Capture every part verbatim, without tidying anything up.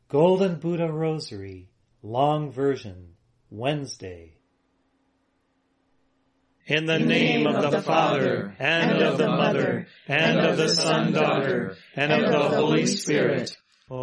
Golden Buddha Rosary, Long Version, Wednesday. In the name of the Father, and of the Mother, and of the Son, Daughter, and of the Holy Spirit.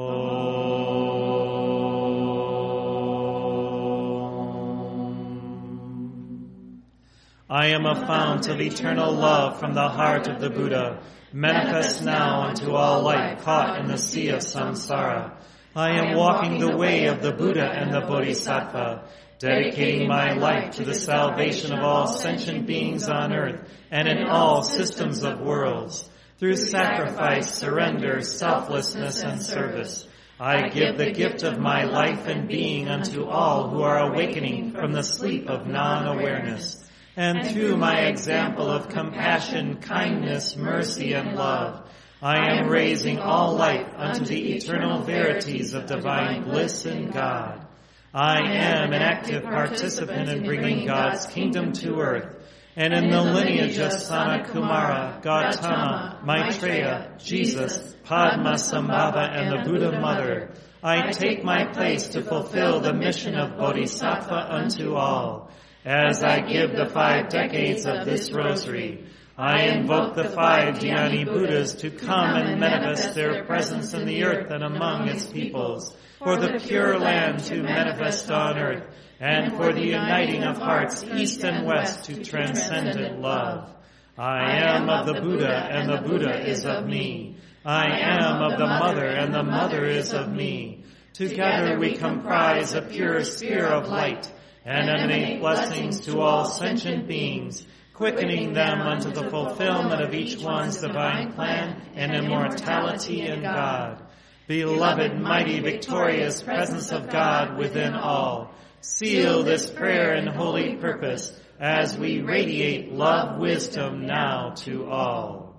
Om. I am a fount of eternal love from the heart of the Buddha, manifest now unto all life caught in the sea of samsara. I am walking the way of the Buddha and the Bodhisattva, dedicating my life to the salvation of all sentient beings on earth and in all systems of worlds. Through sacrifice, surrender, selflessness, and service, I give the gift of my life and being unto all who are awakening from the sleep of non-awareness. And through my example of compassion, kindness, mercy, and love, I am raising all life unto the eternal verities of divine bliss in God. I am an active participant in bringing God's kingdom to earth, and in the lineage of Sanakumara, Gautama, Maitreya, Jesus, Padmasambhava, and the Buddha Mother, I take my place to fulfill the mission of Bodhisattva unto all. As I give the five decades of this rosary, I invoke the five Dhyani Buddhas to come and manifest their presence in the earth and among its peoples, for the Pure Land to manifest on earth, and for the uniting of hearts east and west to transcendent love. I am of the Buddha, and the Buddha is of me. I am of the Mother, and the Mother is of me. Together we comprise a pure sphere of light, and emanate blessings to all sentient beings, quickening them unto the fulfillment of each one's divine plan and immortality in God. Beloved, mighty, victorious presence of God within all, seal this prayer and holy purpose as we radiate love wisdom now to all.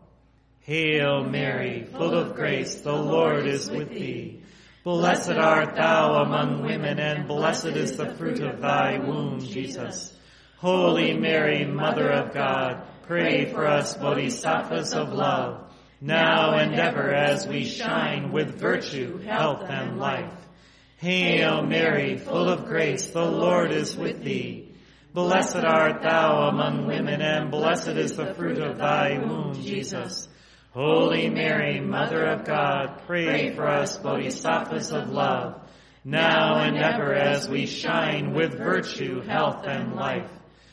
Hail Mary, full of grace, the Lord is with thee. Blessed art thou among women, and blessed is the fruit of thy womb, Jesus. Holy Mary, Mother of God, pray for us bodhisattvas of love, now and ever as we shine with virtue, health, and life. Hail Mary, full of grace, the Lord is with thee. Blessed art thou among women, and blessed is the fruit of thy womb, Jesus. Holy Mary, Mother of God, pray for us bodhisattvas of love, now and ever as we shine with virtue, health, and life.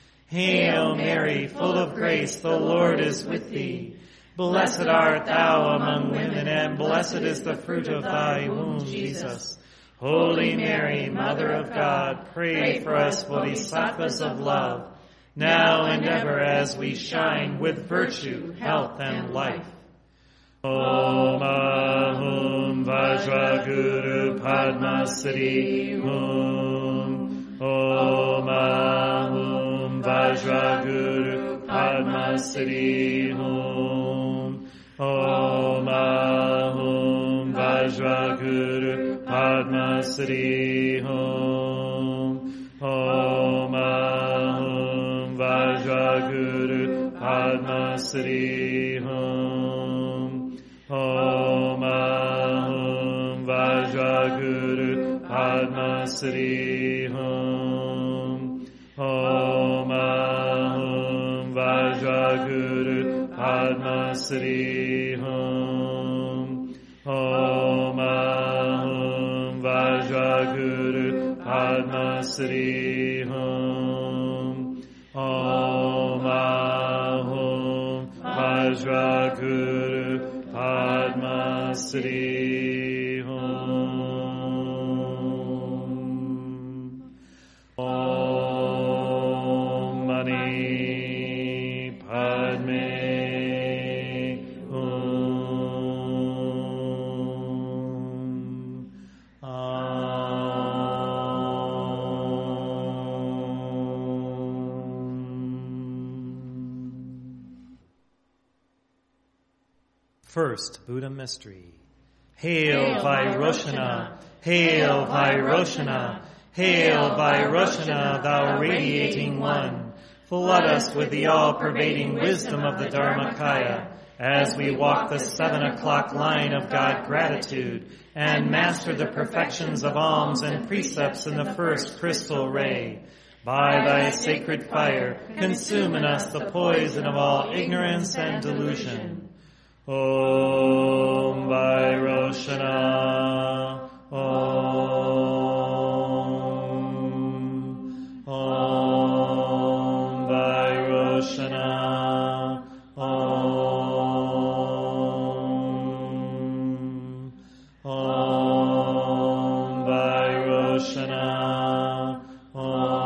Hail Mary, full of grace, the Lord is with thee. Blessed art thou among women, and blessed is the fruit of thy womb, Jesus. Holy Mary, Mother of God, pray for us bodhisattvas of love, now and ever as we shine with virtue, health, and life. Om Ahum Vajraguru Padma Siddhi Hum. Om Ahum Vajraguru Padma Siddhi Hum. Om Ahum Vajraguru Padma Siddhi Hum. Om Ahum Vajraguru Padma Siddhi Hum. Om Ahum Vajraguru Padma Siddhi Hum. Om Ahum Vajraguru Padma Siddhi Hum. Om Ahum Vajraguru Padma Siddhi Hum. Om Ahum Vajraguru Padma Siddhi Hum. Om Mani Padme Hum. First Buddha Mystery. Hail Vairoshana, hail Vairoshana, hail Vairoshana, thou radiating one. Flood us with the all-pervading wisdom of the Dharmakaya, as we walk the seven o'clock line of God gratitude, and master the perfections of alms and precepts in the first crystal ray. By thy sacred fire, consume in us the poison of all ignorance and delusion. Om Vairoshana, Om, Om Vairoshana, Om, Om Vairoshana, Om.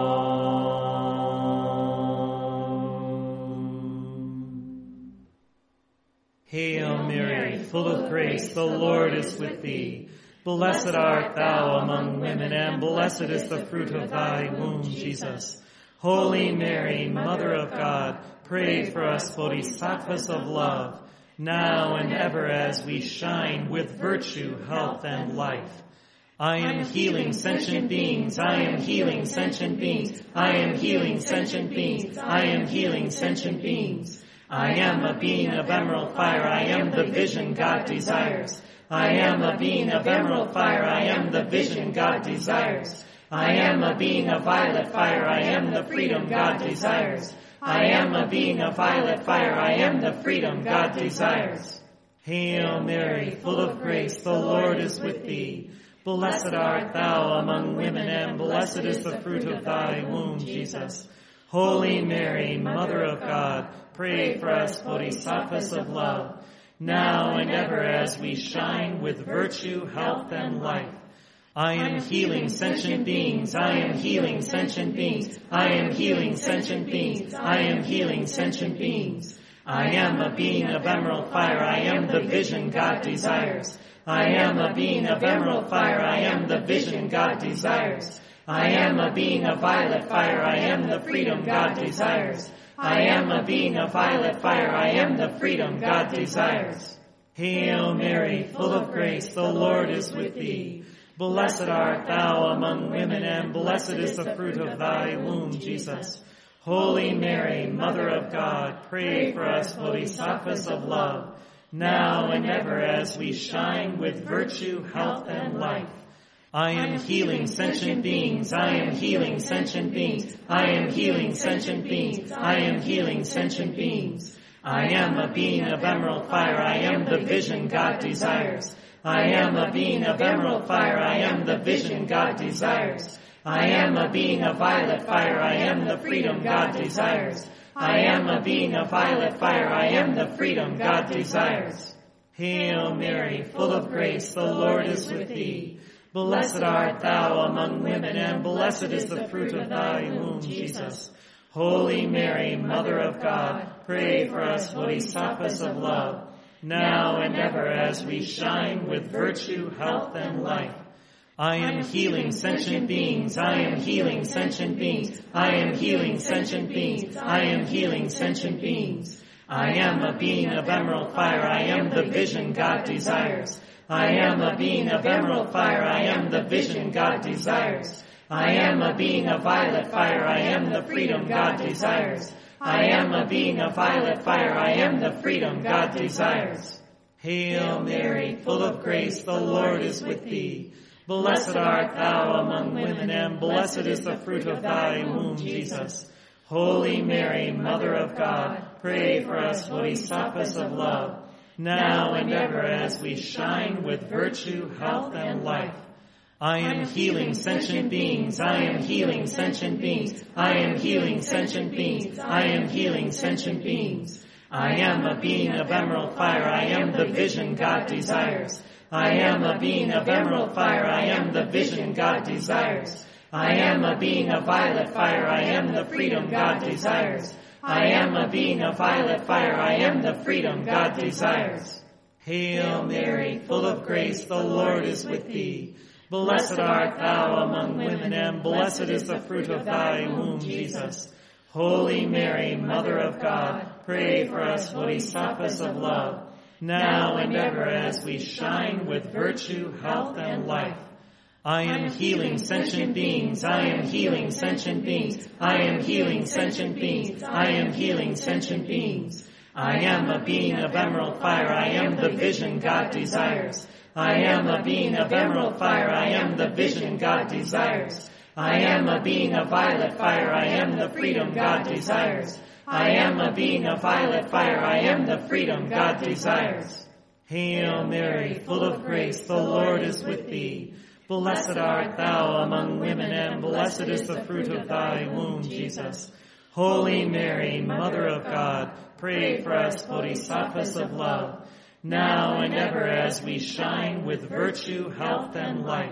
Hail Mary, full of grace, the Lord is with thee. Blessed art thou among women, and blessed is the fruit of thy womb, Jesus. Holy Mary, Mother of God, pray for us bodhisattvas of love, now and ever as we shine with virtue, health, and life. I am healing sentient beings, I am healing sentient beings, I am healing sentient beings, I am healing sentient beings. I am a being of emerald fire, I am the vision God desires. I am a being of emerald fire, I am the vision God desires. I am a being of violet fire, I am the freedom God desires. I am a being of violet fire, I am the freedom God desires. Hail Mary, full of grace, the Lord is with thee. Blessed art thou among women, and blessed is the fruit of thy womb, Jesus. Holy Mary, Mother of God, pray for us bodhisattvas of love, now and ever as we shine with virtue, health, and life. I am healing sentient beings, I am healing sentient beings, I am healing sentient beings, I am healing sentient beings. I am a being of emerald fire, I am the vision God desires. I am a being of emerald fire, I am the vision God desires. I am a being of violet fire, I am the freedom God desires. I am a being of violet fire, I am the freedom God desires. Hail Mary, full of grace, the Lord is with thee. Blessed art thou among women, and blessed is the fruit of thy womb, Jesus. Holy Mary, Mother of God, pray for us bodhisattvas of love, now and ever as we shine with virtue, health, and life. I am healing sentient beings, I am healing sentient beings, I am healing sentient beings, I am healing sentient beings. I am a being of emerald fire, I am the vision God desires. I am a being of emerald fire, I am the vision God desires. I am a being of violet fire, I am the freedom God desires. I am a being of violet fire, I am the freedom God desires. Hail Mary, full of grace, the Lord is with thee. Blessed art thou among women, and blessed is the fruit of thy womb, Jesus. Holy Mary, Mother of God, pray for us bodhisattvas of love, now and ever as we shine with virtue, health, and life. I am healing sentient beings, I am healing sentient beings, I am healing sentient beings, I am healing sentient beings. I am a being of emerald fire, I am the vision God desires. I am a being of emerald fire, I am the vision God desires. I am a being of violet fire, I am the freedom God desires. I am a being of violet fire, I am the freedom God desires. Hail Mary, full of grace, the Lord is with thee. Blessed art thou among women, and blessed is the fruit of thy womb, Jesus. Holy Mary, Mother of God, pray for us bodhisattvas of love, now and ever as we shine with virtue, health, and life. I am healing sentient beings, I am healing sentient beings, I am healing sentient beings, I am healing sentient beings. I am a being of emerald fire, I am the vision God desires. I am a being of emerald fire, I am the vision God desires. I am a being of violet fire, I am the freedom God desires. I am a being of violet fire, I am the freedom God desires. Hail Mary, full of grace, the Lord is with thee. Blessed art thou among women, and blessed is the fruit of thy womb, Jesus. Holy Mary, Mother of God, pray for us bodhisattvas of love, now and ever as we shine with virtue, health, and life. I am healing sentient beings, I am healing sentient beings, I am healing sentient beings, I am healing sentient beings. I am a being of emerald fire, I am the vision God desires. I am a being of emerald fire, I am the vision God desires. I am a being of violet fire, I am the freedom God desires. I am a being of violet fire, I am the freedom God desires. Hail Mary, full of grace, the Lord is with thee. Blessed art thou among women, and blessed is the fruit of thy womb, Jesus. Holy Mary, Mother of God, pray for us bodhisattvas of love, now and ever as we shine with virtue, health, and life.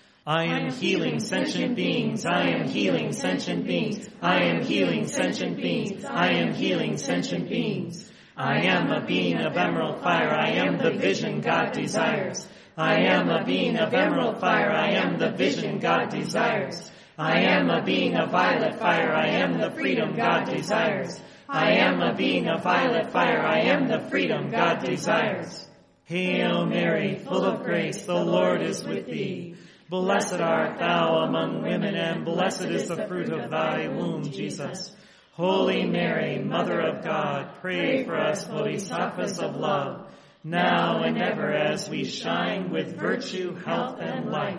I am healing sentient beings, I am healing sentient beings, I am healing sentient beings, I am healing sentient beings. I am a being of emerald fire, I am the vision God desires. I am a being of emerald fire, I am the vision God desires. I am a being of violet fire, I am the freedom God desires. I am a being of violet fire, I am the freedom God desires. Hail Mary, full of grace, the Lord is with thee. Blessed art thou among women, and blessed is the fruit of thy womb, Jesus. Holy Mary, Mother of God, pray for us bodhisattvas of love, now and ever as we shine with virtue, health, and life.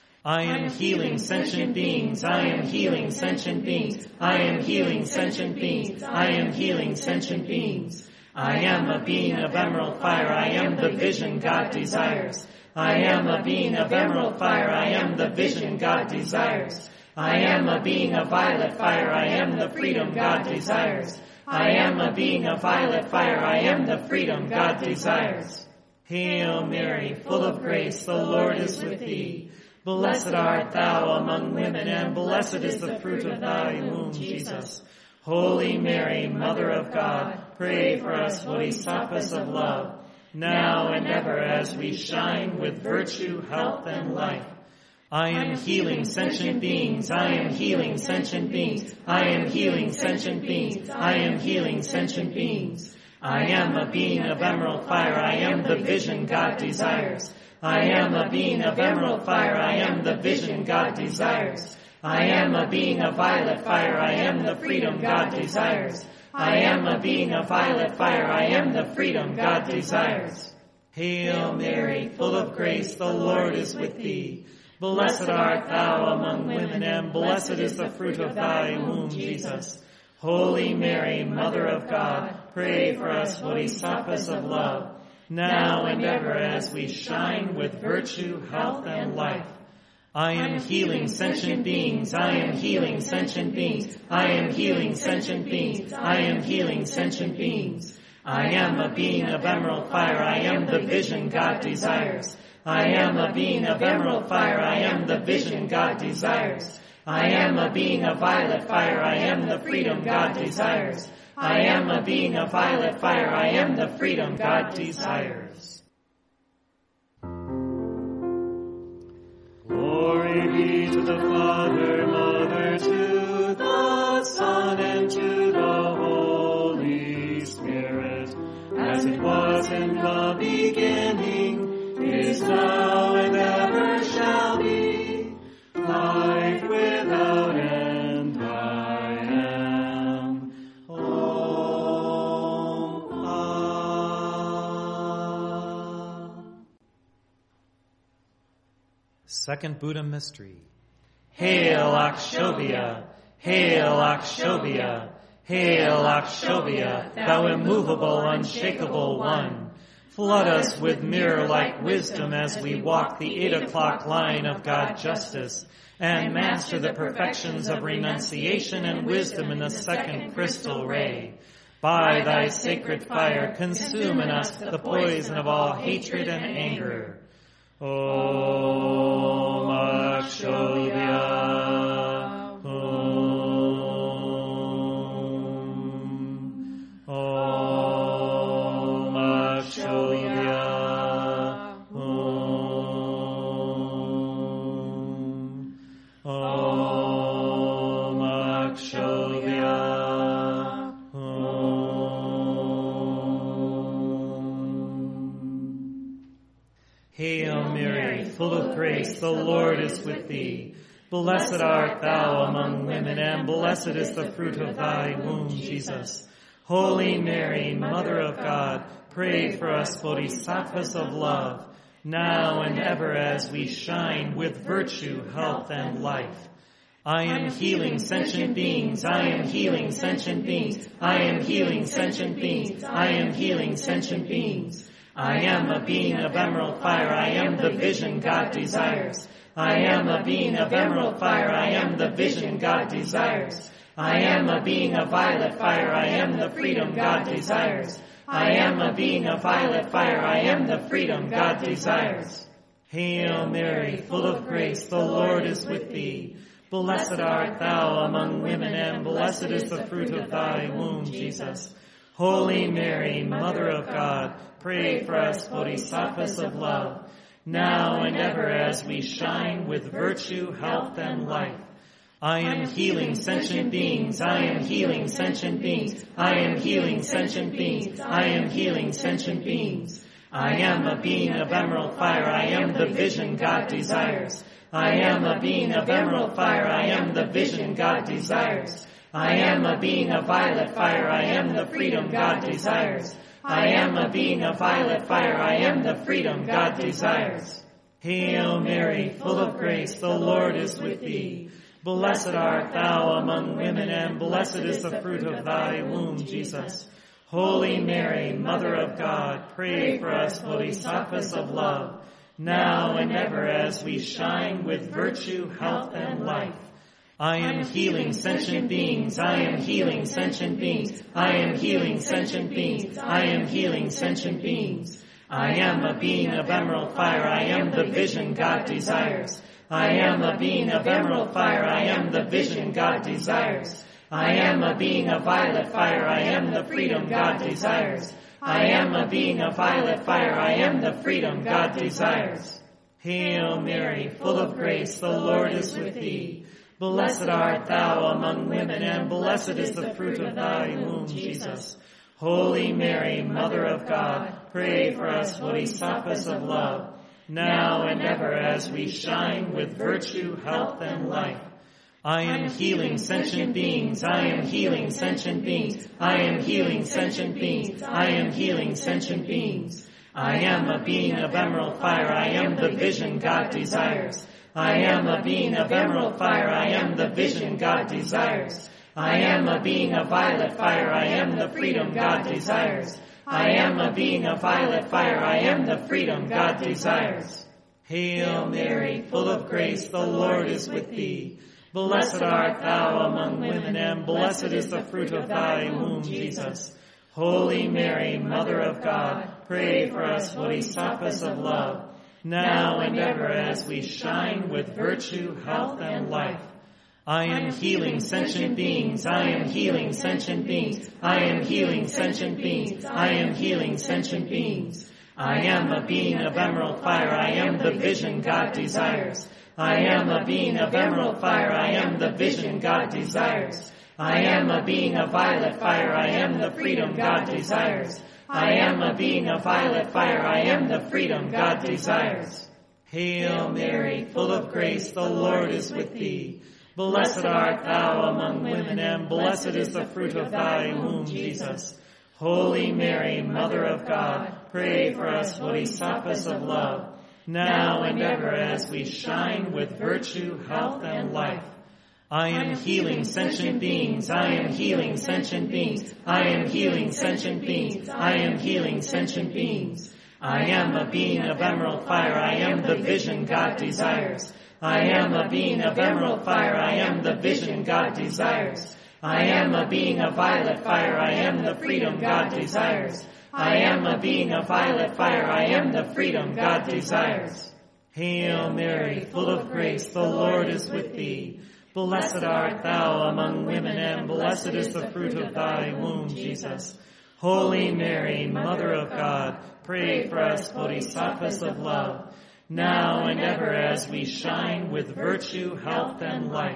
I am healing sentient beings, I am healing sentient beings, I am healing sentient beings, I am healing sentient beings. I am a being of emerald fire, I am the vision God desires. I am a being of emerald fire, I am the vision God desires. I am a being of violet fire, I am the freedom God desires. I am a being of violet fire, I am the freedom God desires. Hail Mary, full of grace, the Lord is with thee. Blessed art thou among women, and blessed is the fruit of thy womb, Jesus. Holy Mary, Mother of God, pray for us bodhisattvas of love, now and ever as we shine with virtue, health, and life. I am healing sentient beings, I am healing sentient beings, I am healing sentient beings, I am healing sentient beings. I am a being of emerald fire, I am the vision God desires. I am a being of emerald fire, I am the vision God desires. I am a being of violet fire, I am the freedom God desires. I am a being of violet fire, I am the freedom God desires. Hail Mary, full of grace, the Lord is with thee. Blessed art thou among women, and blessed is the fruit of thy womb, Jesus. Holy Mary, Mother of God, pray for us bodhisattvas of love, now and ever as we shine with virtue, health, and life. I am healing sentient beings, I am healing sentient beings, I am healing sentient beings, I am healing sentient beings. I am a being of emerald fire, I am the vision God desires. I am a being of emerald fire, I am the vision God desires. I am a being of violet fire, I am the freedom God desires. I am a being of violet fire, I am the freedom God desires. Glory be to the Father, Mother, to the Son, and to the Holy Spirit, as it was in the beginning, is now, and ever shall be, life without end. I am. Oh, ah. Second Buddha Mystery. Hail Akshobhya, hail Akshobhya, hail Akshobhya, thou immovable, unshakable one. Flood us with mirror-like wisdom as we walk the eight o'clock line of God justice, and master the perfections of renunciation and wisdom in the second crystal ray. By thy sacred fire, consume in us the poison of all hatred and anger. Om Akshobhya, Om, Om Akshobhya, Om, Om Akshobhya, Om. Hail Mary, full of grace, the Lord is with thee. Blessed art thou among women, and blessed is the fruit of thy womb, Jesus. Holy Mary, Mother of God, pray for us bodhisattvas of love, now and ever as we shine with virtue, health, and life. I am healing sentient beings, I am healing sentient beings, I am healing sentient beings, I am healing sentient beings. I am a being of emerald fire, I am the vision God desires. I am a being of emerald fire, I am the vision God desires. I am a being of violet fire, I am the freedom God desires. I am a being of violet fire, I am the freedom God desires. Hail Mary, full of grace, the Lord is with thee. Blessed art thou among women, and blessed is the fruit of thy womb, Jesus. Holy Mary, Mother of God, pray for us bodhisattvas of love, now and ever as we shine with virtue, health, and life. I am healing sentient beings, I am healing sentient beings, I am healing sentient beings, I am healing sentient beings. I am a being of emerald fire, I am the vision God desires. I am a being of emerald fire, I am the vision God desires. I am a being of violet fire, I am the freedom God desires. I am a being of violet fire, I am the freedom God desires. Hail Mary, full of grace, the Lord is with thee. Blessed art thou among women, and blessed is the fruit of thy womb, Jesus. Holy Mary, Mother of God, pray for us bodhisattvas of love, now and ever as we shine with virtue, health, and life. I am healing sentient beings, I am healing sentient beings, I am healing sentient beings, I am healing sentient beings. I am a being of emerald fire, I am the vision God desires. I am a being of emerald fire, I am the vision God desires. I am a being of violet fire, I am the freedom God desires. I am a being of violet fire, I am the freedom God desires. Hail Mary, full of grace, the Lord is with thee. Blessed art thou among women, and blessed is the fruit of thy womb, Jesus. Holy Mary, Mother of God, pray for us bodhisattvas of love, now and ever as we shine with virtue, health, and life. I am healing sentient beings, I am healing sentient beings, I am healing sentient beings, I am healing sentient beings. I am a being of emerald fire, I am the vision God desires. I am a being of emerald fire, I am the vision God desires. I am a being of violet fire, I am the freedom God desires. I am a being of violet fire, I am the freedom God desires. Hail Mary, full of grace, the Lord is with thee. Blessed art thou among women, and blessed is the fruit of thy womb, Jesus. Holy Mary, Mother of God, pray for us bodhisattvas of love, now and ever as we shine with virtue, health, and life. I am healing sentient beings, I am healing sentient beings, I am healing sentient beings, I am healing sentient beings. I am a being of emerald fire, I am the vision God desires. I am a being of emerald fire, I am the vision God desires. I am a being of violet fire, I am the freedom God desires. I am a being of violet fire, I am the freedom God desires. Hail Mary, full of grace, the Lord is with thee. Blessed art thou among women, and blessed is the fruit of thy womb, Jesus. Holy Mary, Mother of God, pray for us bodhisattvas of love, now and ever as we shine with virtue, health, and life. I am healing sentient beings, I am healing sentient beings, I am healing sentient beings, I am healing sentient beings. I am a being of emerald fire, I am the vision God desires. I am a being of emerald fire, I am the vision God desires. I am a being of violet fire, I am the freedom God desires. I am a being of violet fire, I am the freedom God desires. Hail Mary, full of grace, the Lord is with thee. Blessed art thou among women, and blessed is the fruit of thy womb, Jesus. Holy Mary, Mother of God, pray for us bodhisattvas of love, now and ever as we shine with virtue, health, and life.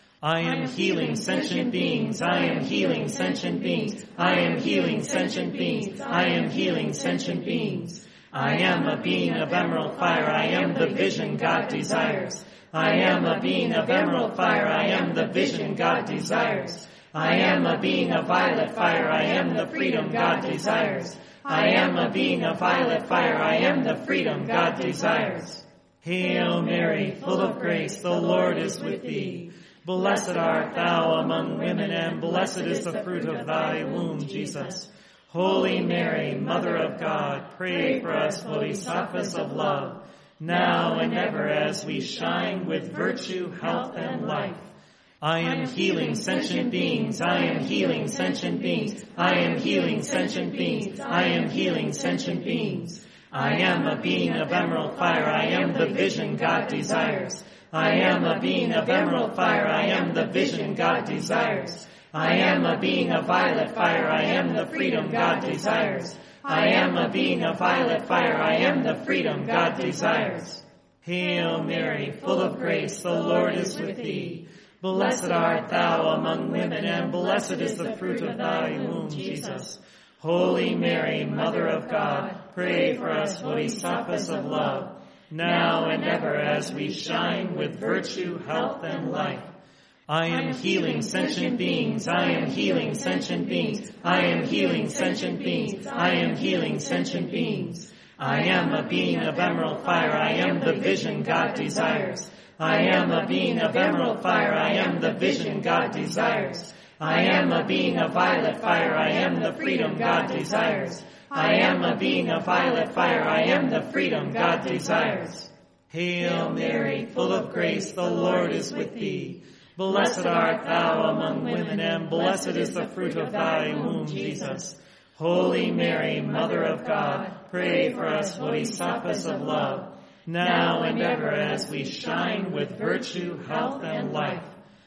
I am healing sentient beings, I am healing sentient beings, I am healing sentient beings, I am healing sentient beings. I am a being of emerald fire, I am the vision God desires. I am a being of emerald fire, I am the vision God desires. I am a being of violet fire, I am the freedom God desires. I am a being of violet fire, I am the freedom God desires. Hail Mary, full of grace, the Lord is with thee. Blessed art thou among women, and blessed is the fruit of thy womb, Jesus. Holy Mary, Mother of God, pray for us bodhisattvas of love, now and ever as we shine with virtue, health, and life. I am healing sentient beings, I am healing sentient beings, I am healing sentient beings, I am healing sentient beings. I am a being of emerald fire, I am the vision God desires. I am a being of emerald fire, I am the vision God desires. I am a being of violet fire, I am the freedom God desires. I am a being of violet fire, I am the freedom God desires. Hail Mary, full of grace, the Lord is with thee. Blessed art thou among women, and blessed is the fruit of thy womb, Jesus. Holy Mary, Mother of God, pray for us bodhisattvas of love, now and ever as we shine with virtue, health, and life. I am healing sentient beings, I am healing sentient beings, I am healing sentient beings, I am healing sentient beings. I am a being of emerald fire, I am the vision God desires. I am a being of emerald fire, I am the vision God desires. I am a being of violet fire, I am the freedom God desires. I am a being of violet fire, I am the freedom God desires. Hail Mary, full of grace, the Lord is with thee. Blessed art thou among women, and blessed is the fruit of thy womb, Jesus. Holy Mary, Mother of God, pray for us bodhisattvas of love, now and ever as we shine with virtue, health, and life.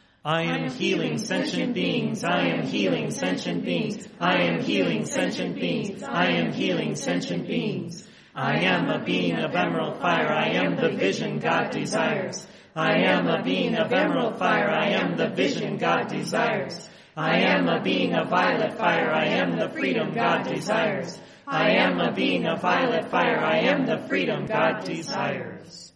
I am healing sentient beings, I am healing sentient beings, I am healing sentient beings, I am healing sentient beings. I am a being of emerald fire, I am the vision God desires. I am a being of emerald fire, I am the vision God desires. I am a being of violet fire, I am the freedom God desires. I am a being of violet fire, I am the freedom God desires.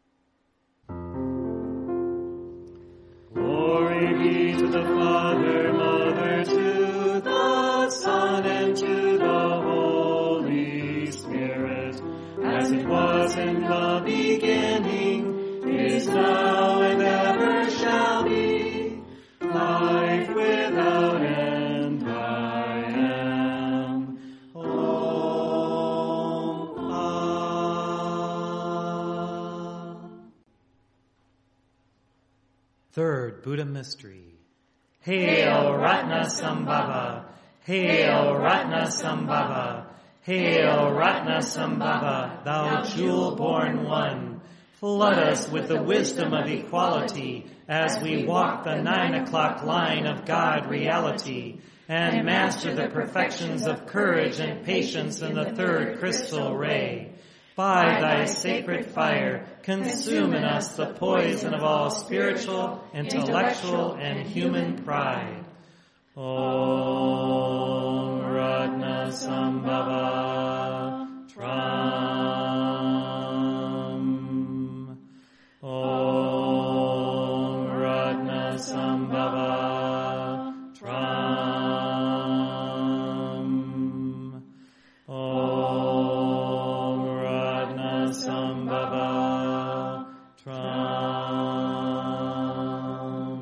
Glory be to the Father, Mother, to the Son, and to the Holy Spirit, as it was in the beginning, is now, and ever shall be, life without end. I am. Oh, ah. Third Buddha Mystery. Hail Ratnasambhava, Hail Ratnasambhava, Hail Ratnasambhava, thou jewel-born one. Flood us with the wisdom of equality as we walk the nine o'clock line of God reality and master the perfections of courage and patience in the third crystal ray. By thy sacred fire, consume in us the poison of all spiritual, intellectual, and human pride. Om Ratnasambhava Tram. Om Ratnasambhava Tram. Om Ratnasambhava Tram.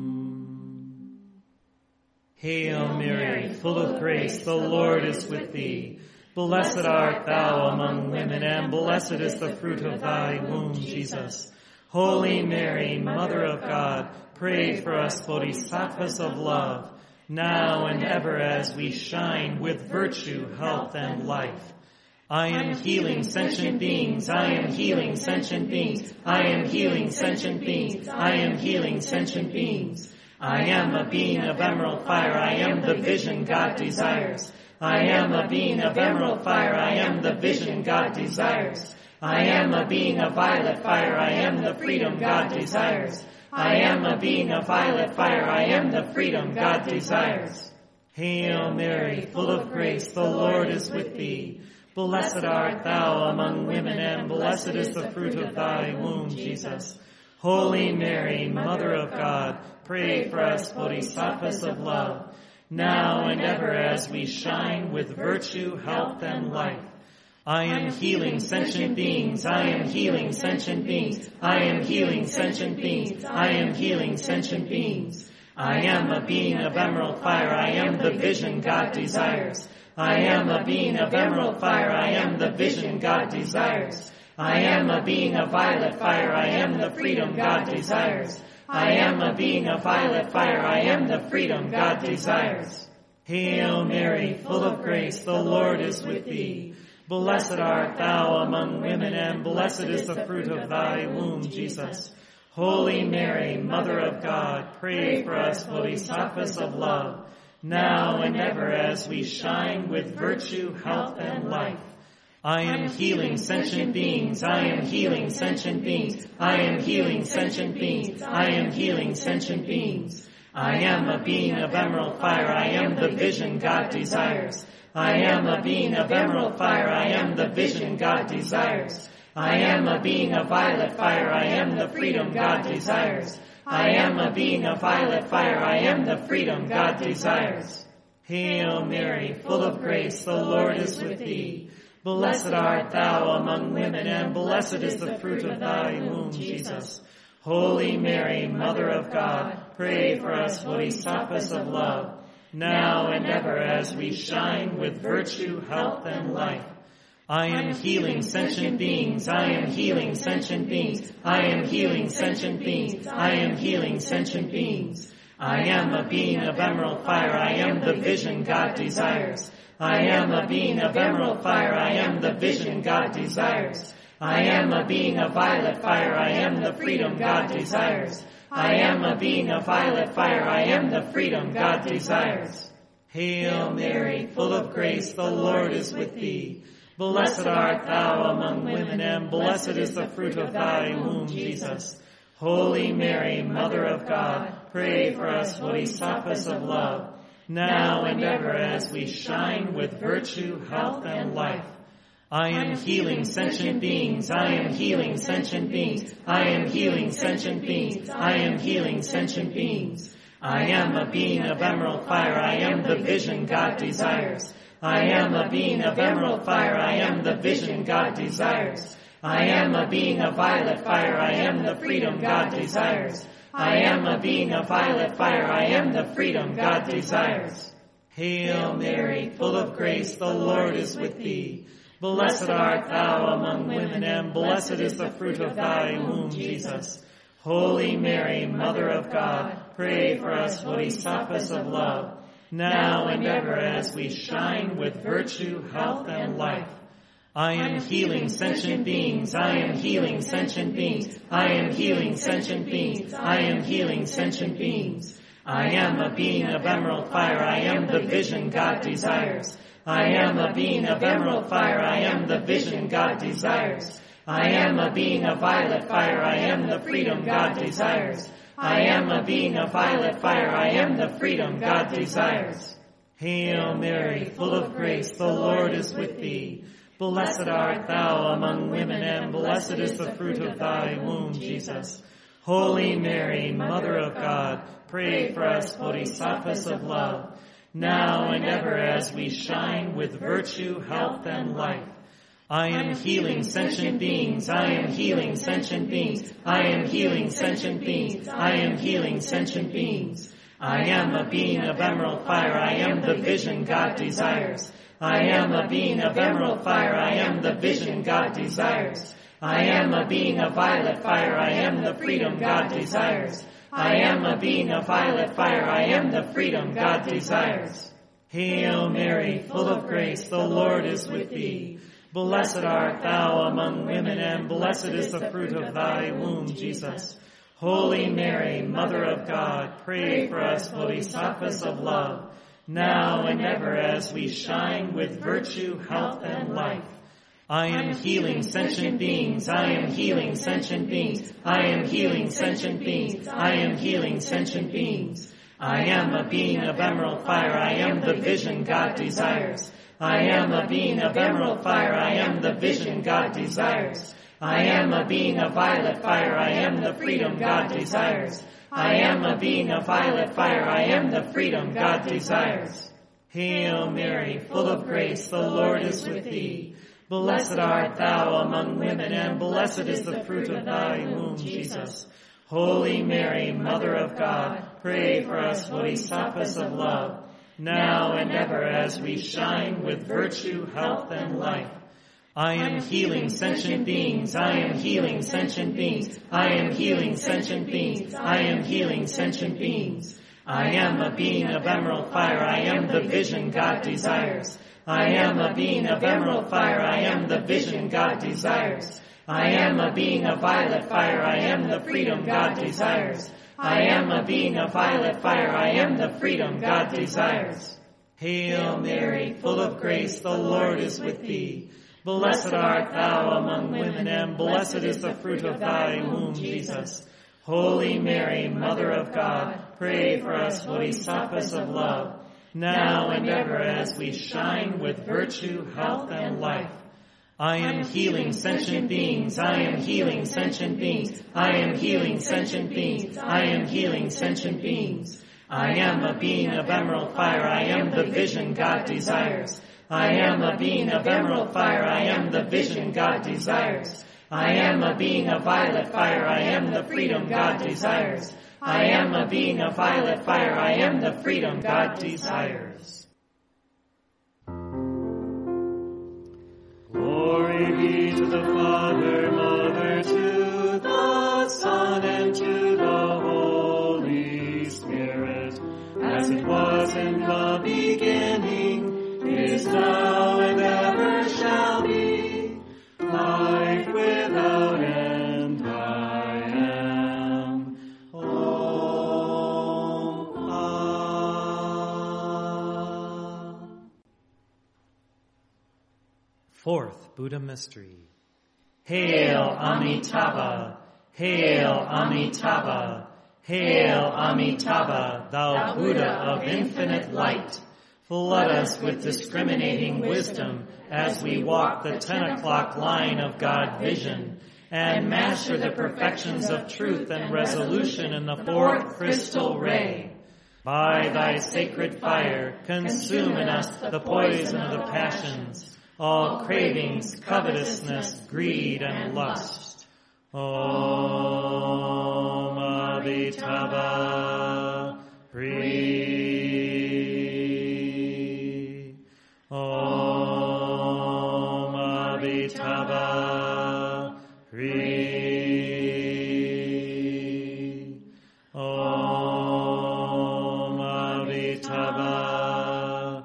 Hail Mary, full of grace, the Lord is with thee. Blessed art thou among women, and blessed is the fruit of thy womb, Jesus. Holy Mary, Mother of God, pray for us bodhisattvas of love, now and ever as we shine with virtue, health, and life. I am healing sentient beings, I am healing sentient beings, I am healing sentient beings, I am healing sentient beings. I am a being of emerald fire, I am the vision God desires. I am a being of emerald fire, I am the vision God desires. I am a being of violet fire, I am the freedom God desires. I am a being of violet fire, I am the freedom God desires. Hail Mary, full of grace, the Lord is with thee. Blessed art thou among women, and blessed is the fruit of thy womb, Jesus. Holy Mary, Mother of God, pray for us bodhisattvas of love, now and ever as we shine with virtue, health, and life. I am healing sentient beings, I am healing sentient beings, I am healing sentient beings, I am healing sentient beings. I am a being of emerald fire, I am the vision God desires. I am a being of emerald fire, I am the vision God desires. I am a being of violet fire, I am the freedom God desires. I am a being of violet fire, I am the freedom God desires. Hail Mary, full of grace, the Lord is with thee. Blessed art thou among women, and blessed is the fruit of thy womb, Jesus. Holy Mary, Mother of God, pray for us bodhisattvas of love, now and ever as we shine with virtue, health, and life. I am healing sentient beings, I am healing sentient beings, I am healing sentient beings, I am healing sentient beings. I am a being of emerald fire, I am the vision God desires. I am a being of emerald fire, I am the vision God desires. I am a being of violet fire, I am the freedom God desires. I am a being of violet fire, I am the freedom God desires. Hail Mary, full of grace, the Lord is with thee. Blessed art thou among women, and blessed is the fruit of thy womb, Jesus. Holy Mary, Mother of God, pray for us bodhisattvas of love, now and ever as we shine with virtue, health, and life. I am healing sentient beings, I am healing sentient beings, I am healing sentient beings, I am healing sentient beings. I am a being of emerald fire, I am the vision God desires. I am a being of emerald fire, I am the vision God desires. I am a being of violet fire, I am the freedom God desires. I am a being of violet fire, I am the freedom God desires. Hail Mary, full of grace, the Lord is with thee. Blessed art thou among women, and blessed is the fruit of thy womb, Jesus. Holy Mary, Mother of God, pray for us bodhisattvas of love, now and ever as we shine with virtue, health, and life. I am healing sentient beings, I am healing sentient beings, I am healing sentient beings, I am healing sentient beings. I am a being of emerald fire, I am the vision God desires. I am a being of emerald fire, I am the vision God desires. I am a being of violet fire, I am the freedom God desires. I am a being of violet fire, I am the freedom God desires. Hail Mary, full of grace, the Lord is with thee. Blessed art thou among women, and blessed is the fruit of thy womb, Jesus. Holy Mary, Mother of God, pray for us bodhisattvas of love, now and ever as we shine with virtue, health, and life. I am healing sentient beings, I am healing sentient beings, I am healing sentient beings, I am healing sentient beings. I am a being of emerald fire, I am the vision God desires. I am a being of emerald fire, I am the vision God desires. I am a being of violet fire, I am the freedom God desires. I am a being of violet fire, I am the freedom God desires. Hail Mary, full of grace, the Lord is with thee. Blessed art thou among women, and blessed is the fruit of thy womb, Jesus. Holy Mary, Mother of God, pray for us bodhisattvas of love, now and ever as we shine with virtue, health, and life. I am healing sentient beings, I am healing sentient beings, I am healing sentient beings, I am healing sentient beings. I am a being of emerald fire, I am the vision God desires. I am a being of emerald fire, I am the vision God desires. I am a being of violet fire, I am the freedom God desires. I am a being of violet fire, I am the freedom God desires. Hail Mary, full of grace, the Lord is with thee. Blessed art thou among women, and blessed is the fruit of thy womb, Jesus. Holy Mary, Mother of God, pray for us bodhisattvas of love, now and ever as we shine with virtue, health, and life. I am healing sentient beings, I am healing sentient beings, I am healing sentient beings, I am healing sentient beings. I am a being of emerald fire, I am the vision God desires. I am a being of emerald fire, I am the vision God desires. I am a being of violet fire, I am the freedom God desires. I am a being of violet fire, I am the freedom God desires. Hail Mary, full of grace, the Lord is with thee. Blessed art thou among women, and blessed is the fruit of thy womb, Jesus. Holy Mary, Mother of God, pray for us bodhisattvas of love, now and ever as we shine with virtue, health, and life. I am healing sentient beings, I am healing sentient beings, I am healing sentient beings, I am healing sentient beings. I am a being of emerald fire, I am the vision God desires. I am a being of emerald fire, I am the vision God desires. I am a being of violet fire, I am the freedom God desires. I am a being of violet fire, I am the freedom God desires. Hail Mary, full of grace, the Lord is with thee. Blessed art thou among women, and blessed is the fruit of thy womb, Jesus. Holy Mary, Mother of God, pray for us bodhisattvas of love, now and ever as we shine with virtue, health, and life. I am healing sentient beings, I am healing sentient beings, I am healing sentient beings, I am healing sentient beings. I am a being of emerald fire, I am the vision God desires. I am a being of emerald fire, I am the vision God desires. I am a being of violet fire, I am the freedom God desires. I am a being of violet fire, I am the freedom God desires. Glory be to the Father, Mother, to the Son, and to the Holy Spirit, as it was in the beginning, is now, and ever shall be, life without end. I am. Oh, ah. Fourth Buddha Mystery. Hail Amitabha! Hail Amitabha! Hail Amitabha, thou Buddha of infinite light! Flood us with discriminating wisdom as we walk the ten o'clock line of God vision, and master the perfections of truth and resolution in the fourth crystal ray. By thy sacred fire, consume in us the poison of the passions, all cravings, covetousness, greed, and lust. Om Amitabha, breathe. Om Amitabha, breathe. Om Amitabha,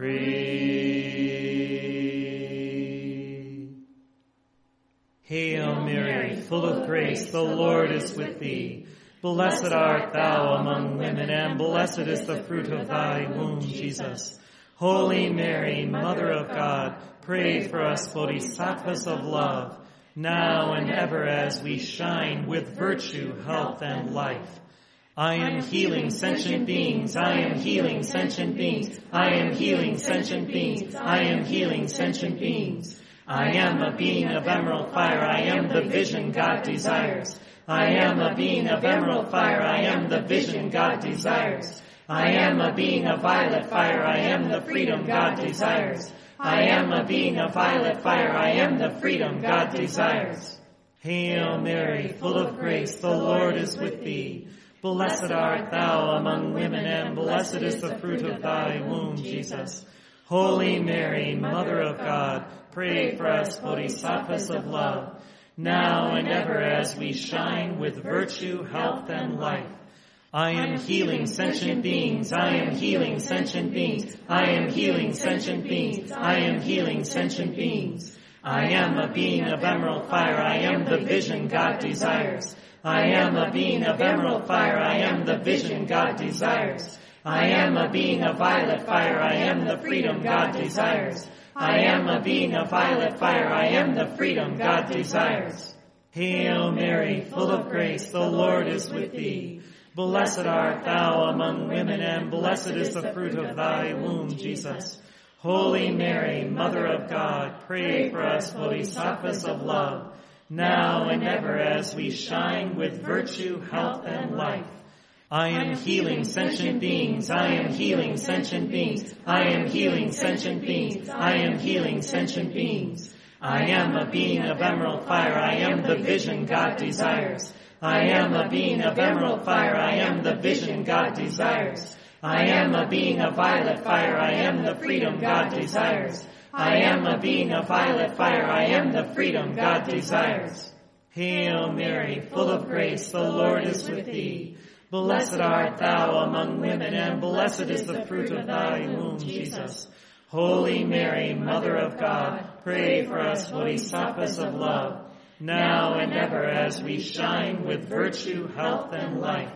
breathe. Hail Mary, full of grace, the Lord is with thee. Blessed art thou among women, and blessed is the fruit of thy womb, Jesus. Holy Mary, Mother of God, pray for us bodhisattvas of love, now and ever as we shine with virtue, health, and life. I am healing sentient beings, I am healing sentient beings, I am healing sentient beings, I am healing sentient beings. I am a being of emerald fire, I am the vision God desires. I am a being of emerald fire, I am the vision God desires. I am a being of violet fire, I am the freedom God desires. I am a being of violet fire, I am the freedom God desires. Hail Mary, full of grace, the Lord is with thee. Blessed art thou among women, and blessed is the fruit of thy womb, Jesus. Holy Mary, Mother of God, pray for us bodhisattvas of love, now and ever as we shine with virtue, health, and life. I am healing sentient beings, I am healing sentient beings, I am healing sentient beings, I am healing sentient beings. I am a being of emerald fire, I am the vision God desires. I am a being of emerald fire, I am the vision God desires. I am a being of violet fire, I am the freedom God desires. I am a being of violet fire, I am the freedom God desires. Hail Mary, full of grace, the Lord is with thee. Blessed art thou among women, and blessed is the fruit of thy womb, Jesus. Holy Mary, Mother of God, pray for us bodhisattvas of love, now and ever as we shine with virtue, health, and life. I am healing sentient beings, I am healing sentient beings, I am healing sentient beings, I am healing sentient beings. I am a being of emerald fire, I am the vision God desires. I am a being of emerald fire, I am the vision God desires. I am a being of violet fire, I am the freedom God desires. I am a being of violet fire, I am the freedom God desires. Hail Mary, full of grace, the Lord is with thee. Blessed art thou among women, and blessed is the fruit of thy womb, Jesus. Holy Mary, Mother of God, pray for us bodhisattvas of love, now and ever as we shine with virtue, health, and life.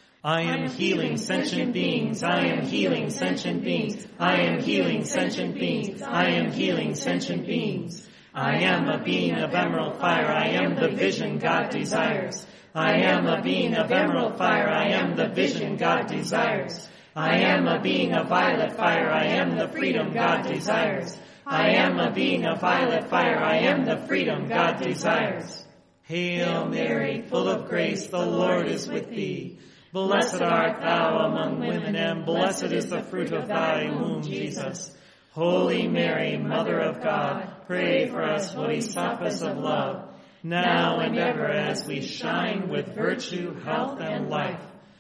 I am healing sentient beings, I am healing sentient beings, I am healing sentient beings, I am healing sentient beings. I am a being of emerald fire, I am the vision God desires. I am a being of emerald fire, I am the vision God desires. I am a being of violet fire, I am the freedom God desires. I am a being of violet fire, I am the freedom God desires. Hail Mary, full of grace, the Lord is with thee. Blessed art thou among women, and blessed is the fruit of thy womb, Jesus. Holy Mary, Mother of God, pray for us bodhisattvas of love, now and ever as we shine with virtue, health, and life.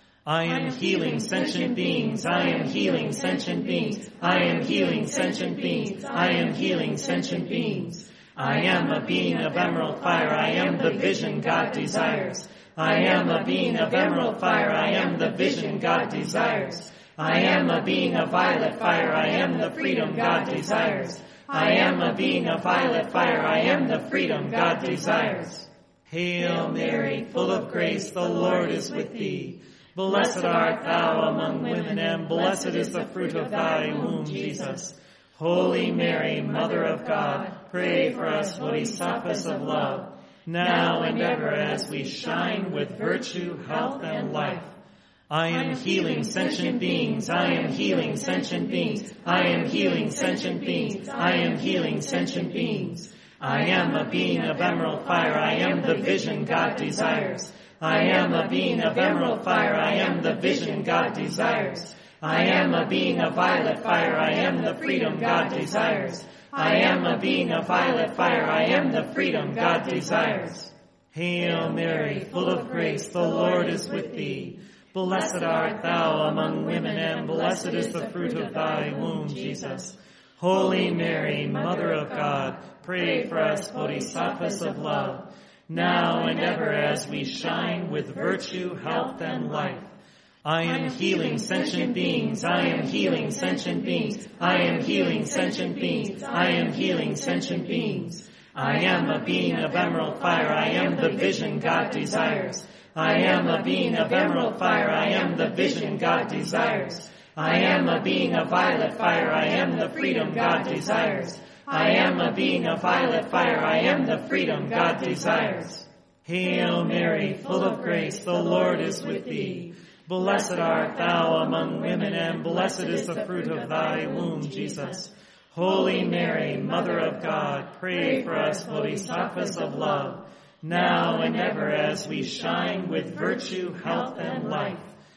I am healing sentient beings, I am healing sentient beings, I am healing sentient beings, I am healing sentient beings. I am a being of emerald fire, I am the vision God desires. I am a being of emerald fire, I am the vision God desires. I am a being of violet fire, I am the freedom God desires. I am a being of violet fire, I am the freedom God desires. Hail Mary, full of grace, the Lord is with thee. Blessed art thou among women, and blessed is the fruit of thy womb, Jesus. Holy Mary, Mother of God, pray for us bodhisattvas of love, now and ever as we shine with virtue, health, and life. I am healing sentient beings, I am healing sentient beings, I am healing sentient beings, I am healing sentient beings. I am a being of emerald fire, I am the vision God desires. I am a being of emerald fire, I am the vision God desires. I am a being of violet fire, I am the freedom God desires. I am a being of violet fire, I am the freedom God desires. Hail Mary, full of grace, the Lord is with thee. Blessed art thou among women, and blessed is the fruit of thy womb, Jesus. Holy Mary, Mother of God, pray for us bodhisattvas of love, now and ever as we shine with virtue, health, and life. I am healing sentient beings, I am healing sentient beings, I am healing sentient beings, I am healing sentient beings. I am a being of emerald fire, I am the vision God desires. I am a being of emerald fire, I am the vision God desires. I am a being of violet fire, I am the freedom God desires. I am a being of violet fire, I am the freedom God desires. Hail Mary, full of grace, the Lord is with thee. Blessed art thou among women, and blessed is the fruit of thy womb, Jesus. Holy Mary, Mother of God, pray for us bodhisattvas of love, now and ever as we shine with virtue, health, and life.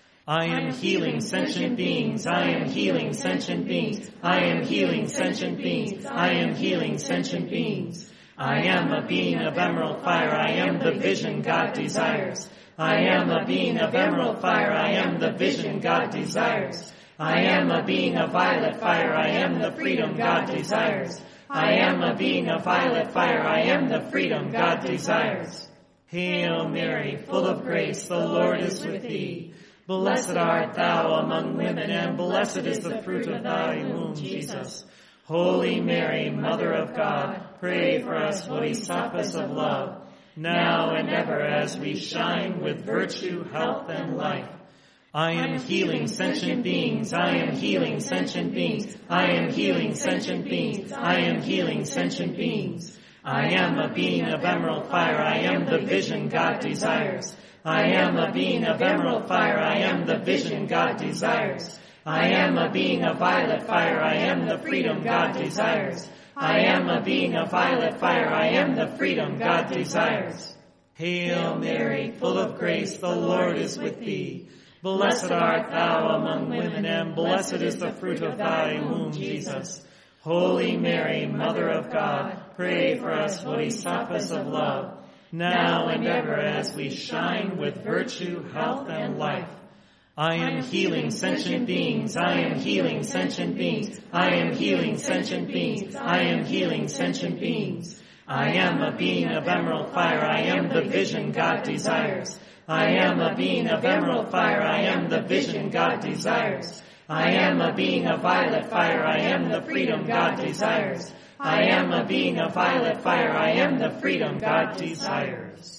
I am healing sentient beings, I am healing sentient beings, I am healing sentient beings, I am healing sentient beings. I am a being of emerald fire, I am the vision God desires. I am a being of emerald fire, I am the vision God desires. I am a being of violet fire, I am the freedom God desires. I am a being of violet fire, I am the freedom God desires. Hail Mary, full of grace, the Lord is with thee. Blessed art thou among women, and blessed is the fruit of thy womb, Jesus. Holy Mary, Mother of God, pray for us bodhisattvas of love, now and ever as we shine with virtue, health, and life. I am healing sentient beings, I am healing sentient beings, I am healing sentient beings, I am healing sentient beings. I am a being of emerald fire, I am the vision God desires. I am a being of emerald fire, I am the vision God desires. I am a being of violet fire, I am the freedom God desires. I am a being of violet fire. I am the freedom God desires. Hail Mary, full of grace, the Lord is with thee. Blessed art thou among women, and blessed is the fruit of thy womb, Jesus. Holy Mary, Mother of God, pray for us bodhisattvas of love, now and ever as we shine with virtue, health, and life. I am healing sentient beings. I am healing sentient beings. I am healing sentient beings. I am healing sentient beings. I am a being of emerald fire. I am the vision God desires. I am a being of emerald fire. I am the vision God desires. I am a being of violet fire. I am the freedom God desires. I am a being of violet fire. I am the freedom God desires.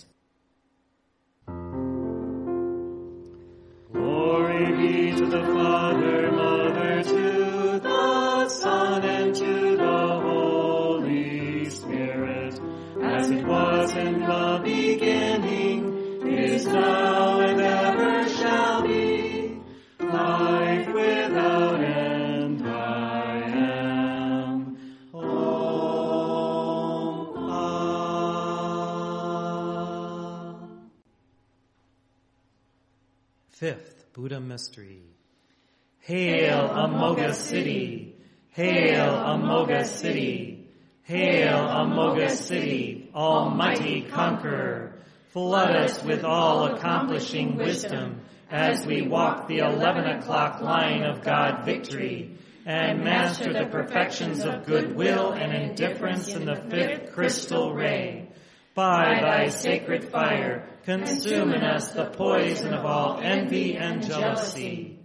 Glory be to the Father, Mother, to the Son, and to the Holy Spirit, as it was in the beginning, is now, and ever shall be, life without end. I am. Oh, ah. Fifth Buddha Mystery. Hail, Amoga City! Hail, Amoga City! Hail, Amoga City, Almighty Conqueror! Flood us with all-accomplishing wisdom as we walk the eleven o'clock line of God victory, and master the perfections of goodwill and indifference in the fifth crystal ray. By thy sacred fire, consume in us the poison of all envy and jealousy.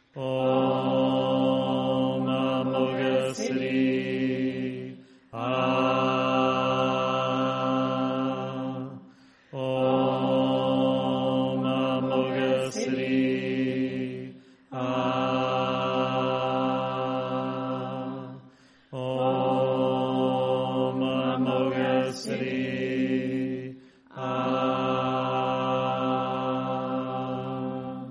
Om Amoga City. Ah. Om Amoga City. Ah. Om Amoga City. Ah.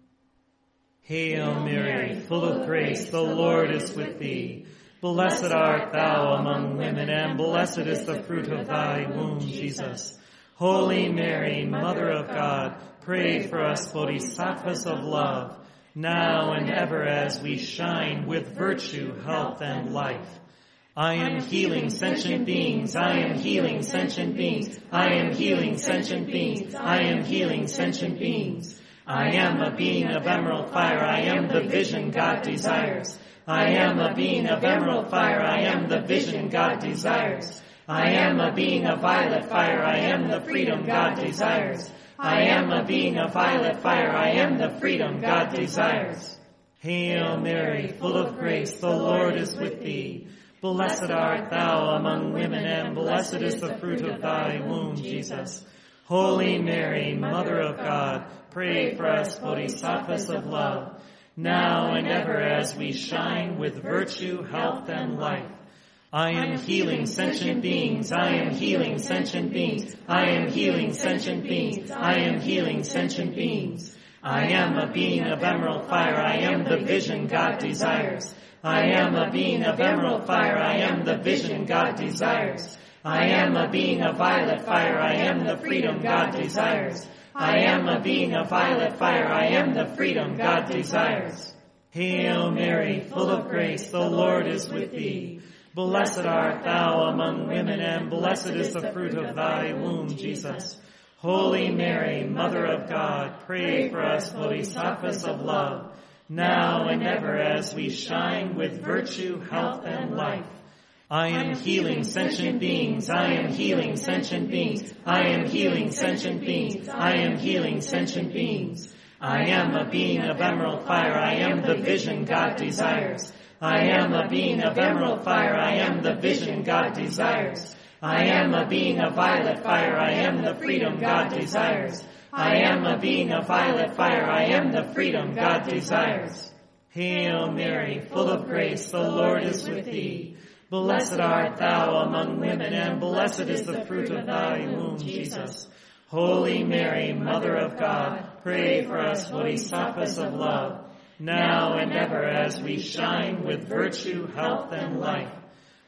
Hail Mary, full of grace, the Lord is with thee. Blessed art thou among women, and blessed is the fruit of thy womb, Jesus. Holy Mary, Mother of God, pray for us bodhisattvas of love, now and ever as we shine with virtue, health, and life. I am healing sentient beings. I am healing sentient beings. I am healing sentient beings. I am healing sentient beings. I am a being of emerald fire. I am the vision God desires. I am a being of emerald fire. I am the vision God desires. I am a being of violet fire. I am the freedom God desires. I am a being of violet fire. I am the freedom God desires. Hail Mary, full of grace, the Lord is with thee. Blessed art thou among women, and blessed is the fruit of thy womb, Jesus. Holy Mary, Mother of God, pray for us bodhisattvas of love, now and ever as we shine with virtue, health, and life. I am healing sentient beings. I am healing sentient beings. I am healing sentient beings. I am healing sentient beings. I am a being of emerald fire. I am the vision God desires. I am a being of emerald fire. I am the vision God desires. I am a being of violet fire. I am the freedom God desires. I am a being of violet fire. I am the freedom God desires. Hail Mary, full of grace, the Lord is with thee. Blessed art thou among women, and blessed is the fruit of thy womb, Jesus. Holy Mary, Mother of God, pray for us bodhisattvas of love, now and ever as we shine with virtue, health, and life. I am healing sentient beings. I am healing sentient beings. I am healing sentient beings. I am healing sentient beings. I am a being of emerald fire. I am the vision God desires. I am a being of emerald fire. I am the vision God desires. I am a being of violet fire. I am the freedom God desires. I am a being of violet fire. I am the freedom God desires. Hail Mary, full of grace, the Lord is with thee. Blessed art thou among women, and blessed is the fruit of thy womb, Jesus. Holy Mary, Mother of God, pray for us bodhisattvas of love, now and ever as we shine with virtue, health, and life.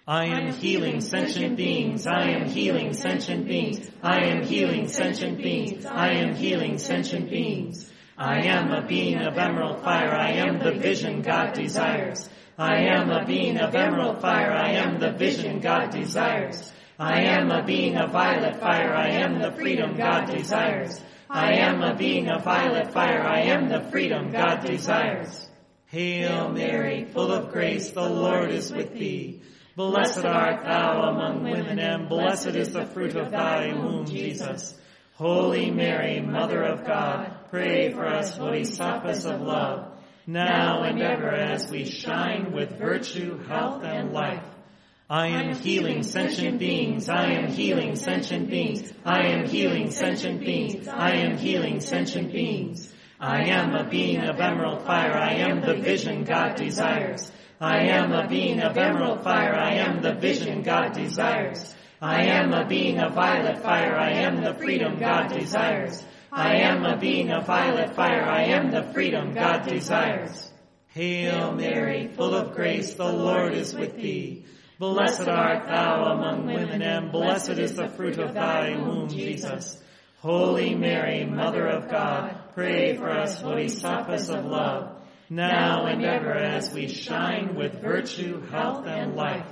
I am healing sentient beings. I am healing sentient beings. I am healing sentient beings. I am healing sentient beings. I am a being of emerald fire. I am the vision God desires. I am a being of emerald fire. I am the vision God desires. I am a being of violet fire. I am the freedom God desires. I am a being of violet fire. I am the freedom God desires. Hail Mary, full of grace, the Lord is with thee. Blessed art thou among women, and blessed is the fruit of thy womb, Jesus. Holy Mary, Mother of God, pray for us bodhisattvas of love, now and ever as we shine with virtue, health, and life. I am healing sentient beings. I am healing sentient beings. I am healing sentient beings. I am healing sentient beings. I am a being of emerald fire. I am the vision God desires. I am a being of emerald fire. I am the vision God desires. I am a being of violet fire. I am the freedom God desires. I am a being of violet fire. I am the freedom God desires. Hail Mary, full of grace, the Lord is with thee. Blessed art thou among women, and blessed is the fruit of thy womb, Jesus. Holy Mary, Mother of God, pray for us bodhisattvas of love, now and ever as we shine with virtue, health, and life.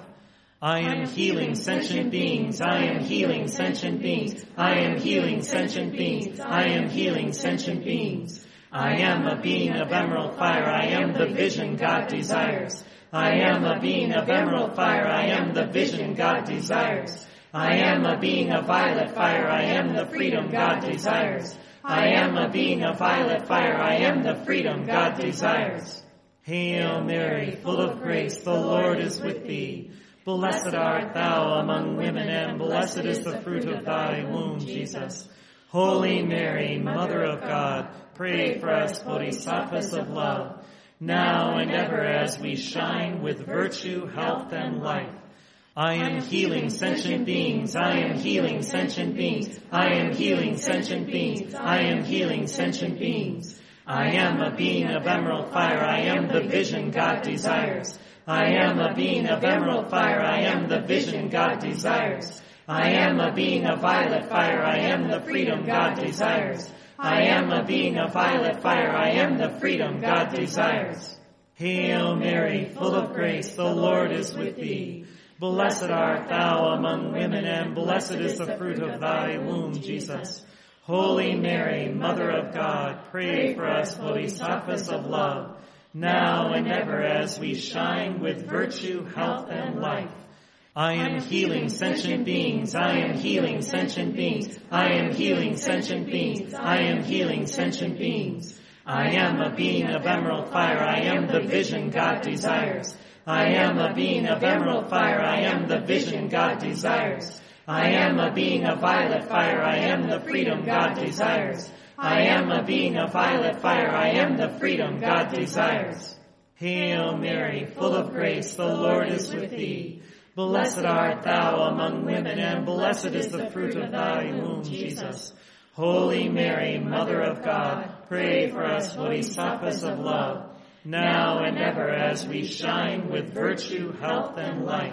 I am healing sentient beings. I am healing sentient beings. I am healing sentient beings. I am healing sentient beings. I am a being of emerald fire. I am the vision God desires. I am a being of emerald fire. I am the vision God desires. I am a being of violet fire. I am the freedom God desires. I am a being of violet fire. I am the freedom God desires. Hail Mary, full of grace, the Lord is with thee. Blessed art thou among women, and blessed is the fruit of thy womb, Jesus. Holy Mary, Mother of God, pray for us bodhisattvas of love, now and ever as we shine with virtue, health, and life. I am healing sentient beings. I am healing sentient beings. I am healing sentient beings. I am healing sentient beings. I am a being of emerald fire. I am the vision God desires. I am a being of emerald fire. I am the vision God desires. I am a being of violet fire. I am the freedom God desires. I am a being of violet fire. I am the freedom God desires. Hail Mary, full of grace, the Lord is with thee. Blessed art thou among women, and blessed is the fruit of thy womb, Jesus. Holy Mary, Mother of God, pray for us bodhisattvas of love, now and ever as we shine with virtue, health, and life. I am healing sentient beings. I am healing sentient beings. I am healing sentient beings. I am healing sentient beings. I am a being of emerald fire. I am the vision God desires. I am a being of emerald fire. I am the vision God desires. I am a being of violet fire. I am the freedom God desires. I am a being of violet fire. I am the freedom God desires. Hail Mary, full of grace, the Lord is with thee. Blessed art thou among women, and blessed is the fruit of thy womb, Jesus. Holy Mary, Mother of God, pray for us bodhisattvas of love, now and ever as we shine with virtue, health, and life.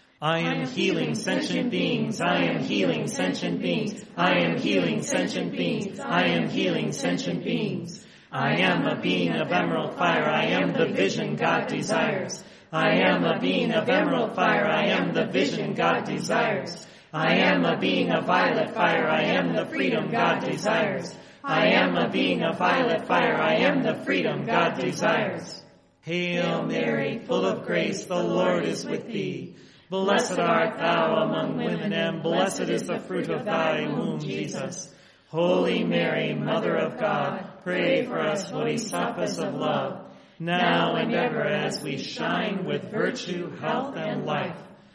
I am healing sentient beings. I am healing sentient beings. I am healing sentient beings. I am healing sentient beings. I am a being of emerald fire. I am the vision God desires. I am a being of emerald fire. I am the vision God desires. I am a being of violet fire. I am the freedom God desires. I am a being of violet fire. I am the freedom God desires. Hail Mary, full of grace, the Lord is with thee. Blessed art thou among women, and blessed is the fruit of thy womb, Jesus. Holy Mary, Mother of God, pray for us bodhisattvas of love, now and ever as we shine with virtue, health, and life.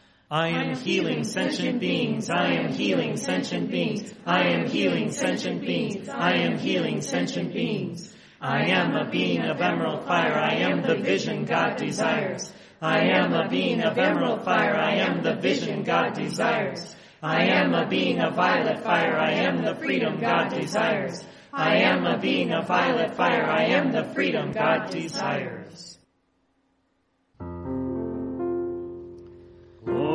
I am healing sentient beings. I am healing sentient beings. I am healing sentient beings. I am healing sentient beings. I am a being of emerald fire. I am the vision God desires. I am a being of emerald fire. I am the vision God desires. I am a being of violet fire. I am the freedom God desires. I am a being of violet fire. I am the freedom God desires. Oh.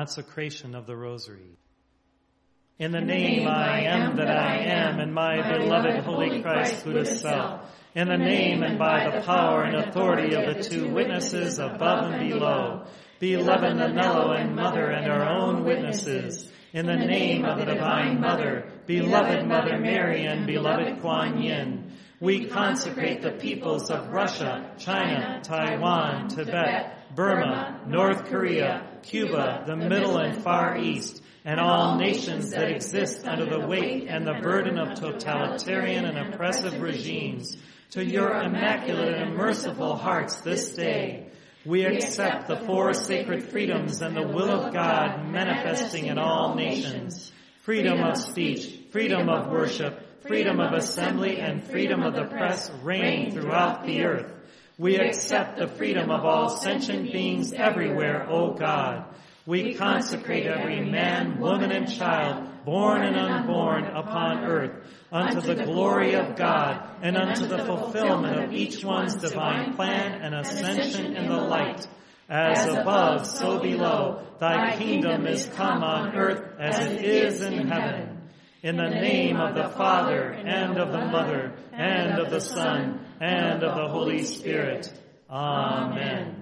consecration of the Rosary. In the name I am that I am, and my beloved Holy Christ Buddha self, in the name and by the power and authority of the two witnesses above and below, beloved Nanello and Mother and our own witnesses, in the name of the Divine Mother, beloved Mother Mary and beloved Kuan Yin, we consecrate the peoples of Russia, China, Taiwan, Tibet, Burma, North Korea, Cuba, the Middle and Far East, and all nations that exist under the weight and the burden of totalitarian and oppressive regimes, to your immaculate and merciful hearts this day. We accept the four sacred freedoms and the will of God manifesting in all nations: freedom of speech, freedom of worship, freedom of assembly, and freedom of the press reign throughout the earth. We accept the freedom of all sentient beings everywhere, O God. We consecrate every man, woman, and child, born and unborn, upon earth, unto the glory of God, and unto the fulfillment of each one's divine plan and ascension in the light. As above, so below, thy kingdom is come on earth as it is in heaven. In the name of the Father, and of the Mother, and of the Son, and of the Holy Spirit. Amen.